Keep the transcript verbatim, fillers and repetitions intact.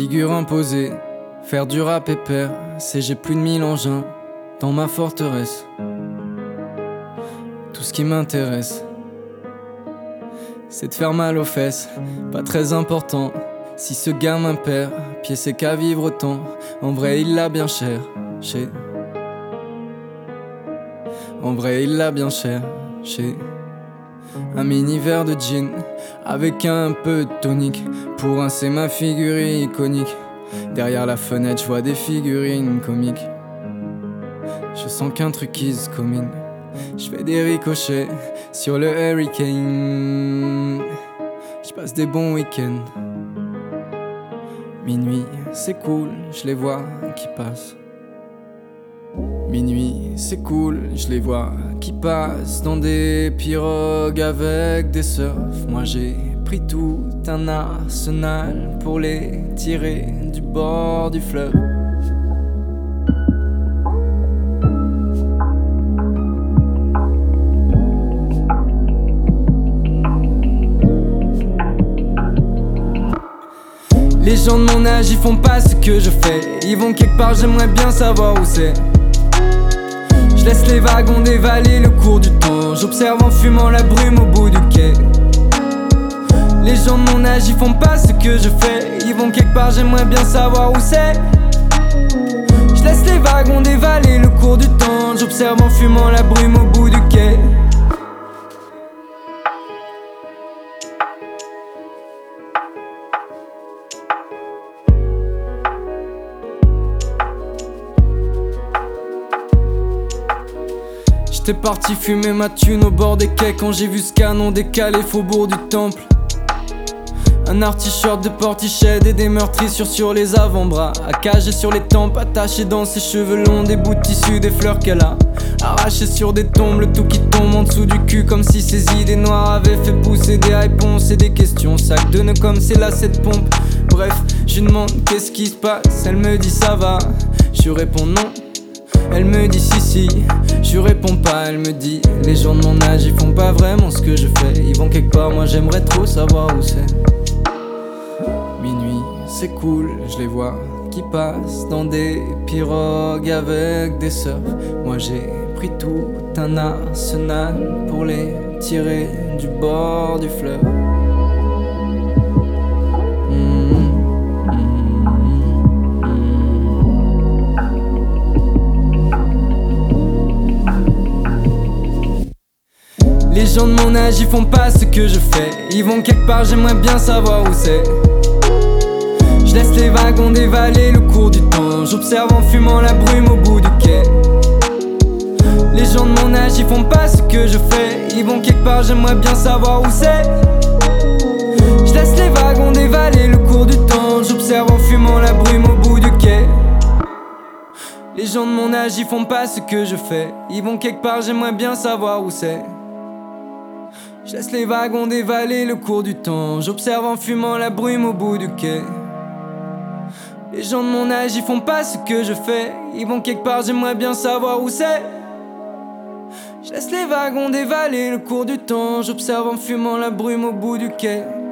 figure imposée, faire du rap pépère, c'est j'ai plus de mille engins dans ma forteresse. Tout ce qui m'intéresse, c'est de faire mal aux fesses, pas très important. Si ce gamin perd, pied c'est qu'à vivre autant. En vrai il l'a bien cher, chez. En vrai il l'a bien cher, chez. Un mini verre de gin avec un peu de tonique. Pour un c'est ma figure iconique. Derrière la fenêtre je vois des figurines comiques. Je sens qu'un truc is coming. Je fais des ricochets sur le hurricane. Je passe des bons week-ends. Minuit c'est cool, je les vois qui passent. Minuit c'est cool, je les vois qui passent dans des pirogues avec des surfs. Moi j'ai pris tout un arsenal pour les tirer du bord du fleuve. Les gens de mon âge ils font pas ce que je fais. Ils vont quelque part, j'aimerais bien savoir où c'est. Je laisse les wagons dévaler le cours du temps. J'observe en fumant la brume au bout du quai. Les gens de mon âge ils font pas ce que je fais. Ils vont quelque part, j'aimerais bien savoir où c'est. Je laisse les wagons dévaler le cours du temps. J'observe en fumant la brume au bout du quai. J'étais parti fumer ma thune au bord des quais quand j'ai vu ce canon décalé faubourg du temple. Un artichaut de portiched et des meurtrissures sur les avant-bras. Accagé sur les tempes, attaché dans ses cheveux longs. Des bouts de tissu, des fleurs qu'elle a arrachées sur des tombes. Le tout qui tombe en dessous du cul comme si ses idées noires avaient fait pousser des réponses et des questions. Sac de nœuds comme c'est là cette pompe. Bref, je lui demande qu'est-ce qui se passe. Elle me dit ça va, je réponds non. Elle me dit si si, je réponds pas. Elle me dit les gens de mon âge ils font pas vraiment ce que je fais. Ils vont quelque part, moi j'aimerais trop savoir où c'est. Minuit c'est cool, je les vois qui passent dans des pirogues avec des surfs. Moi j'ai pris tout un arsenal pour les tirer du bord du fleuve. Les gens de mon âge ils font pas ce que je fais. Ils vont quelque part, j'aimerais bien savoir où c'est. Je laisse les wagons dévaler le cours du temps. J'observe en fumant la brume au bout du quai. Les gens de mon âge ils font pas ce que je fais. Ils vont quelque part, j'aimerais bien savoir où c'est. Je laisse les wagons dévaler le cours du temps. J'observe en fumant la brume au bout du quai. Les gens de mon âge ils font pas ce que je fais. Ils vont quelque part, j'aimerais bien savoir où c'est. Je laisse les wagons dévaler le cours du temps. J'observe en fumant la brume au bout du quai. Les gens de mon âge ils font pas ce que je fais. Ils vont quelque part, j'aimerais bien savoir où c'est. Je laisse les wagons dévaler le cours du temps. J'observe en fumant la brume au bout du quai.